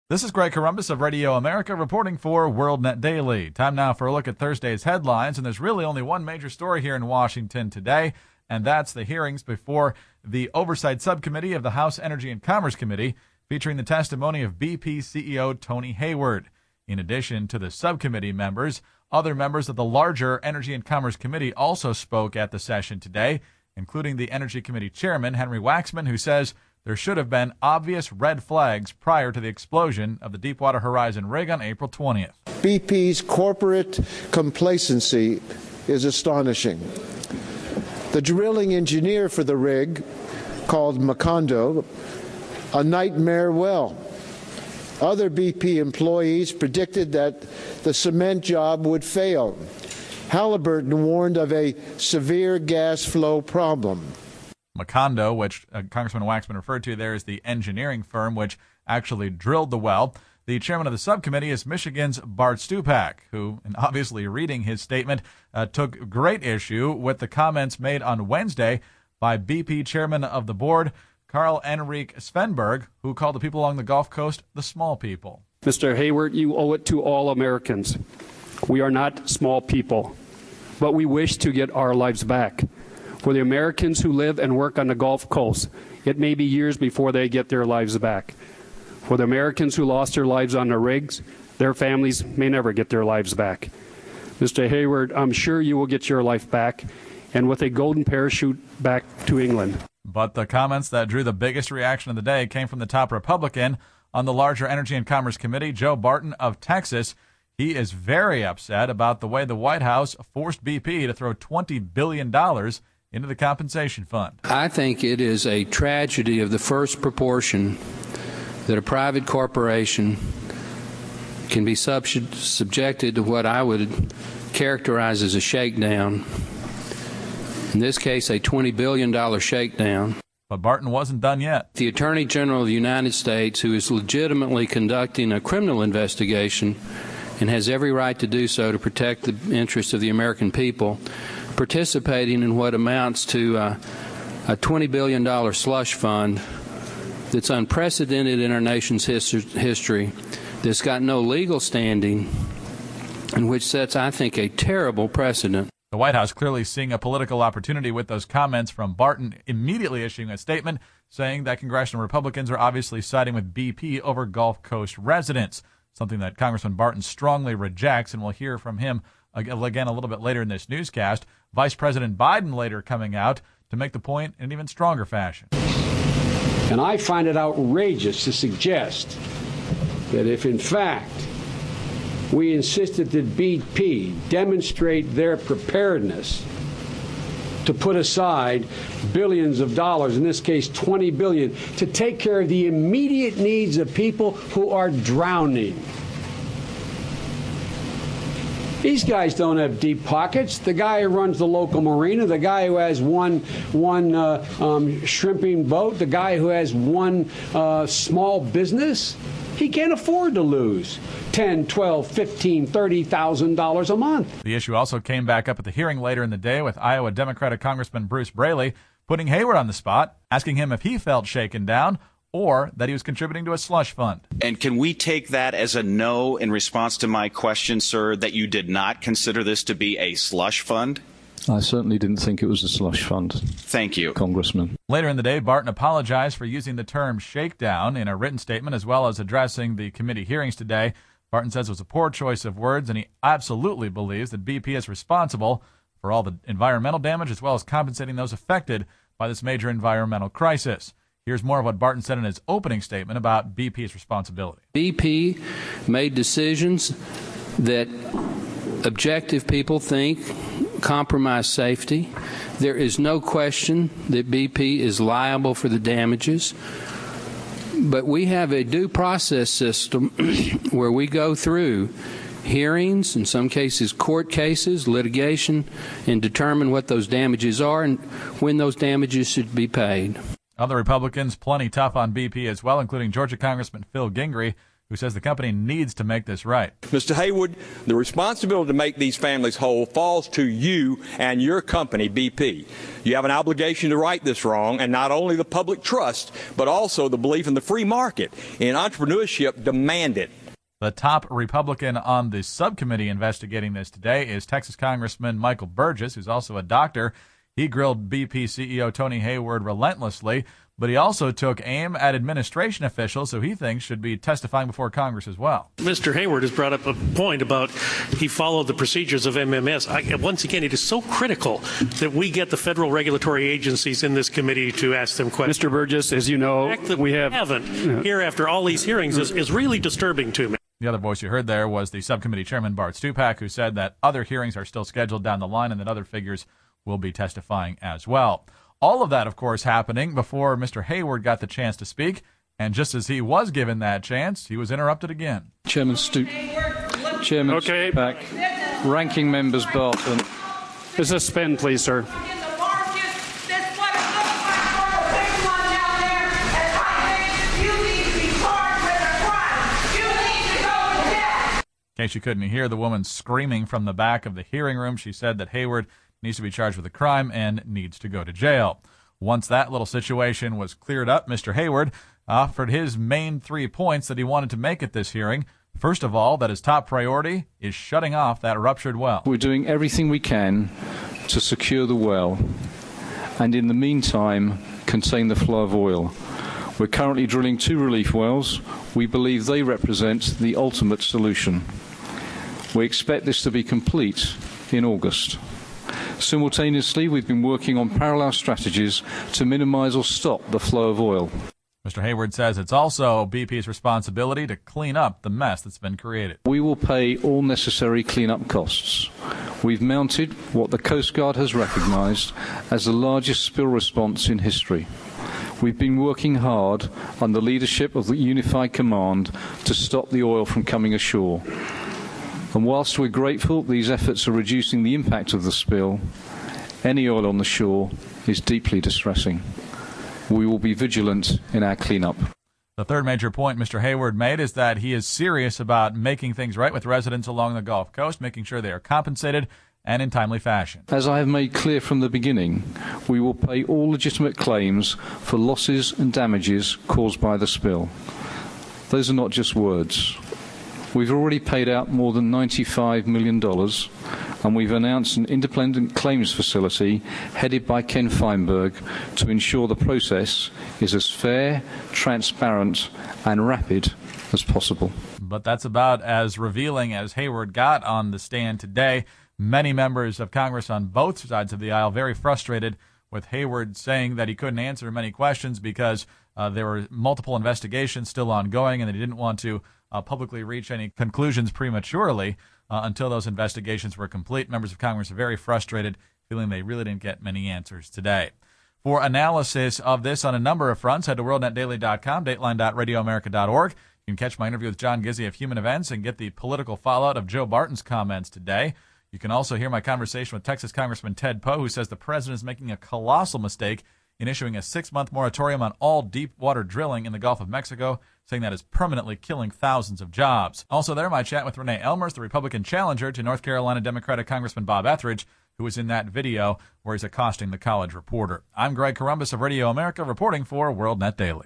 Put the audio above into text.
This is Greg Corombos of Radio America reporting for WorldNet Daily. Time now for a look at Thursday's headlines, and there's really only one major story here in Washington today, and that's the hearings before the Oversight Subcommittee of the House Energy and Commerce Committee, featuring the testimony of BP CEO Tony Hayward. In addition to the subcommittee members, other members of the larger Energy and Commerce Committee also spoke at the session today, including the Energy Committee Chairman, Henry Waxman, who says there should have been obvious red flags prior to the explosion of the Deepwater Horizon rig on April 20th. BP's corporate complacency is astonishing. The drilling engineer for the rig, called Macondo, a nightmare well. Other BP employees predicted that the cement job would fail. Halliburton warned of a severe gas flow problem. Macondo, which Congressman Waxman referred to there, is the engineering firm which actually drilled the well. The chairman of the subcommittee is Michigan's Bart Stupak, who, in obviously reading his statement, took great issue with the comments made on Wednesday by BP chairman of the board, Carl Enrique Svenberg, who called the people along the Gulf Coast the small people. Mr. Hayward, you owe it to all Americans. We are not small people, but we wish to get our lives back. For the Americans who live and work on the Gulf Coast, it may be years before they get their lives back. For the Americans who lost their lives on the rigs, their families may never get their lives back. Mr. Hayward, I'm sure you will get your life back, and with a golden parachute back to England. But the comments that drew the biggest reaction of the day came from the top Republican on the larger Energy and Commerce Committee, Joe Barton of Texas. He is very upset about the way the White House forced BP to throw $20 billion into the compensation fund. I think it is a tragedy of the first proportion that a private corporation can be subjected to what I would characterize as a shakedown. In this case, a $20 billion shakedown. But Barton wasn't done yet. The Attorney General of the United States, who is legitimately conducting a criminal investigation and has every right to do so to protect the interests of the American people, participating in what amounts to a $20 billion slush fund that's unprecedented in our nation's history, that's got no legal standing, and which sets, I think, a terrible precedent. The White House clearly seeing a political opportunity with those comments from Barton, immediately issuing a statement saying that congressional Republicans are obviously siding with BP over Gulf Coast residents, something that Congressman Barton strongly rejects, and we'll hear from him again a little bit later in this newscast. Vice President Biden later coming out to make the point in an even stronger fashion. And I find it outrageous to suggest that if, in fact, we insisted that BP demonstrate their preparedness to put aside billions of dollars, in this case $20 billion, to take care of the immediate needs of people who are drowning. These guys don't have deep pockets. The guy who runs the local marina, the guy who has one shrimping boat, the guy who has one small business, he can't afford to lose $10, $12, $15, $30,000 a month. The issue also came back up at the hearing later in the day with Iowa Democratic Congressman Bruce Braley putting Hayward on the spot, asking him if he felt shaken down or that he was contributing to a slush fund. And can we take that as a no in response to my question, sir, that you did not consider this to be a slush fund? I certainly didn't think it was a slush fund. Thank you, Congressman. Later in the day, Barton apologized for using the term shakedown in a written statement as well as addressing the committee hearings today. Barton says it was a poor choice of words, and he absolutely believes that BP is responsible for all the environmental damage as well as compensating those affected by this major environmental crisis. Here's more of what Barton said in his opening statement about BP's responsibility. BP made decisions that objective people think compromise safety. There is no question that BP is liable for the damages. But we have a due process system where we go through hearings, in some cases court cases, litigation, and determine what those damages are and when those damages should be paid. Other Republicans plenty tough on BP as well, including Georgia Congressman Phil Gingrey, who says the company needs to make this right. Mr. Hayward, the responsibility to make these families whole falls to you and your company, BP. You have an obligation to right this wrong, and not only the public trust, but also the belief in the free market and entrepreneurship demand it. The top Republican on the subcommittee investigating this today is Texas Congressman Michael Burgess, who's also a doctor. He grilled BP CEO Tony Hayward relentlessly, but he also took aim at administration officials who he thinks should be testifying before Congress as well. Mr. Hayward has brought up a point about he followed the procedures of MMS. Once again, it is so critical that we get the federal regulatory agencies in this committee to ask them questions. Mr. Burgess, as you know, the fact that we haven't here after all these hearings is really disturbing to me. The other voice you heard there was the subcommittee chairman, Bart Stupak, who said that other hearings are still scheduled down the line and that other figures will be testifying as well. All of that, of course, happening before Mr. Hayward got the chance to speak, and just as he was given that chance, he was interrupted again. Chairman Stupak, Ranking Members Barton. Suspend, please, sir. In case you couldn't hear the woman screaming from the back of the hearing room, she said that Hayward needs to be charged with a crime and needs to go to jail. Once that little situation was cleared up, Mr. Hayward offered his main 3 points that he wanted to make at this hearing. First of all, that his top priority is shutting off that ruptured well. We're doing everything we can to secure the well and in the meantime contain the flow of oil. We're currently drilling 2 relief wells. We believe they represent the ultimate solution. We expect this to be complete in August. Simultaneously, we've been working on parallel strategies to minimize or stop the flow of oil. Mr. Hayward says it's also BP's responsibility to clean up the mess that's been created. We will pay all necessary cleanup costs. We've mounted what the Coast Guard has recognized as the largest spill response in history. We've been working hard on the leadership of the Unified Command to stop the oil from coming ashore. And whilst we're grateful these efforts are reducing the impact of the spill, any oil on the shore is deeply distressing. We will be vigilant in our cleanup. The third major point Mr. Hayward made is that he is serious about making things right with residents along the Gulf Coast, making sure they are compensated and in timely fashion. As I have made clear from the beginning, we will pay all legitimate claims for losses and damages caused by the spill. Those are not just words. We've already paid out more than $95 million, and we've announced an independent claims facility headed by Ken Feinberg to ensure the process is as fair, transparent, and rapid as possible. But that's about as revealing as Hayward got on the stand today. Many members of Congress on both sides of the aisle very frustrated with Hayward saying that he couldn't answer many questions because there were multiple investigations still ongoing and that he didn't want to publicly reach any conclusions prematurely until those investigations were complete. Members of Congress are very frustrated, feeling they really didn't get many answers today. For analysis of this on a number of fronts, head to WorldNetDaily.com, Dateline.RadioAmerica.org. You can catch my interview with John Gizzi of Human Events and get the political fallout of Joe Barton's comments today. You can also hear my conversation with Texas Congressman Ted Poe, who says the president is making a colossal mistake in issuing a 6-month moratorium on all deep-water drilling in the Gulf of Mexico, saying that is permanently killing thousands of jobs. Also there, my chat with Renee Elmers, the Republican challenger to North Carolina Democratic Congressman Bob Etheridge, who was in that video where he's accosting the college reporter. I'm Greg Corombos of Radio America, reporting for WorldNet Daily.